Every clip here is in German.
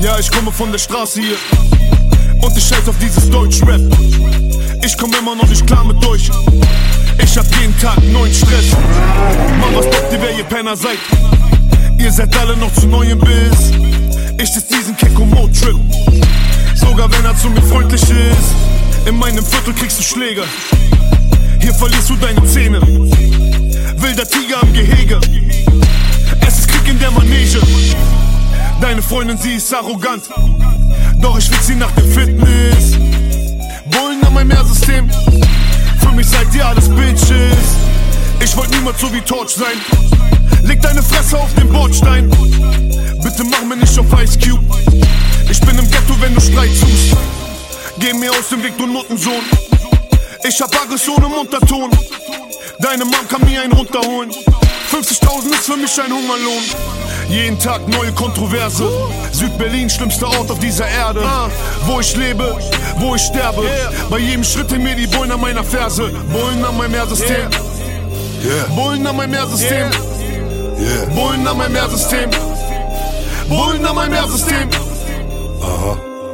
Ja, ich komme von der Straße hier und ich scheiß auf dieses Deutschrap. Ich komm immer noch nicht klar mit euch. Ich hab jeden Tag neuen Stress. Mann, was glaubt ihr, wer ihr Penner seid? Ihr seid alle noch zu neu im Biss. Ich sitz diesen Keko-Mo-Trip. Sogar wenn er zu mir freundlich ist. In meinem Viertel kriegst du Schläge. Hier verlierst du deine Zähne. Wilder Tiger im Gehege. Es ist Krieg in der Manege. Deine Freundin, sie ist arrogant. Doch ich will sie nach dem Fitness. Bullen an meinem Meersystem. Für mich seid ihr alles Bitches. Ich wollt niemals so wie Torch sein. Leg deine Fresse auf den Bordstein. Bitte mach mir nicht auf Ice Cube. Ich bin im Ghetto, wenn du Streit suchst. Geh mir aus dem Weg, du Nuttensohn. Ich hab Aggression im Unterton. Deine Mom kann mir einen runterholen. 50.000 ist für mich ein Hungerlohn. Jeden Tag neue Kontroverse. Südberlin, schlimmster Ort auf dieser Erde. Wo ich lebe, wo ich sterbe. Bei jedem Schritt in mir die Bullen an meiner Ferse. Bullen an meinem Meersystem. Bullen an meinem Meersystem. Bullen an meinem Meersystem. Bullen an meinem Meersystem. Aha.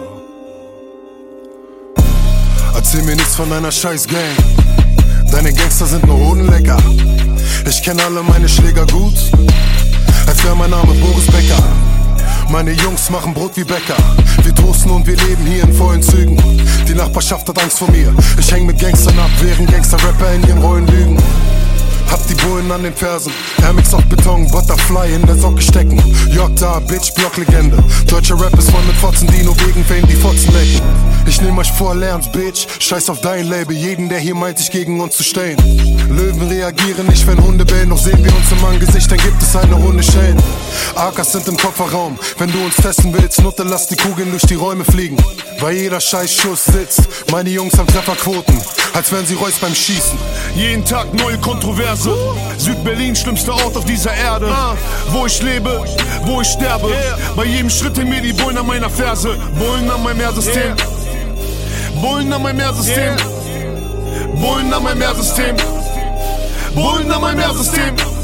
Erzähl mir nichts von deiner scheiß Gang. Deine Gangster sind nur Hodenlecker. Ich kenn alle meine Schläger gut, als wär mein Name Boris Becker. Meine Jungs machen Brot wie Bäcker. Wir toasten und wir leben hier in vollen Zügen. Die Nachbarschaft hat Angst vor mir. Ich häng mit Gangstern ab, während Gangster-Rapper in ihren Rollen lügen. Hab die Bullen an den Fersen, Hermix auf Beton, Butterfly in der Socke stecken. Jokta, Bitch, Blocklegende. Deutscher Rap ist voll mit Fotzen, die nur wegen Fame die Fotzen lecken. Ich nehm euch vor, lernt's, Bitch. Scheiß auf dein Label, jeden, der hier meint, sich gegen uns zu stellen. Löwen reagieren nicht, wenn Hunde bellen, doch sehen wir uns im Angesicht, dann gibt es eine Runde Schellen. AKs sind im Kofferraum, wenn du uns testen willst, Nutte, lass die Kugeln durch die Räume fliegen. Weil jeder scheiß Schuss sitzt, meine Jungs haben Trefferquoten, als wären sie Reus beim Schießen. Jeden Tag neue Kontroverse. Südberlin, schlimmster Ort auf dieser Erde. Wo ich lebe, wo ich sterbe. Bei jedem Schritt in mir die Bullen an meiner Ferse. Bullen an meinem Meersystem. Bullen an meinem Meersystem. Bullen an meinem Meersystem. Bullen an meinem Meersystem.